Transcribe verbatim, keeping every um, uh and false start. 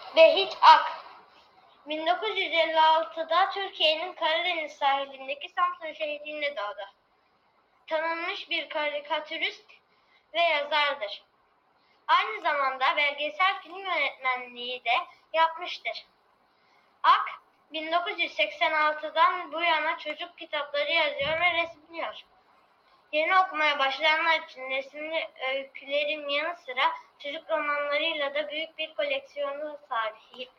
Behiç Ak bin dokuz yüz elli altıda Türkiye'nin Karadeniz sahilindeki Samsun şehrinde doğdu. Tanınmış bir karikatürist ve yazardır. Aynı zamanda belgesel film yönetmenliği de yapmıştır. Ak, bin dokuz yüz seksen altıdan bu yana çocuk kitapları yazıyor ve resimliyor. Yeni okumaya başlayanlar için resimli öykülerin yanı sıra çocuk romanlarıyla da büyük bir koleksiyonu sahip.